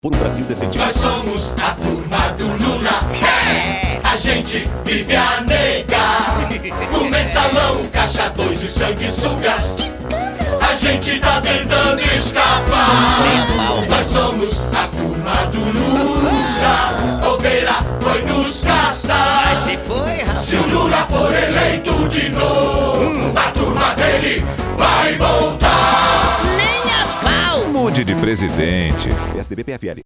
Por um Brasil decente. Nós somos a turma do Lula. A gente vive a negar. O mensalão, caixa 2 e o sanguessugas. A gente tá tentando escapar. Nós somos a turma do Lula. Bobeira foi nos caçar. Se foi, rapaz. Se o Lula for eleito de novo, a turma dele vai voltar. Nem a pau. Mude de presidente. PSDB PFL.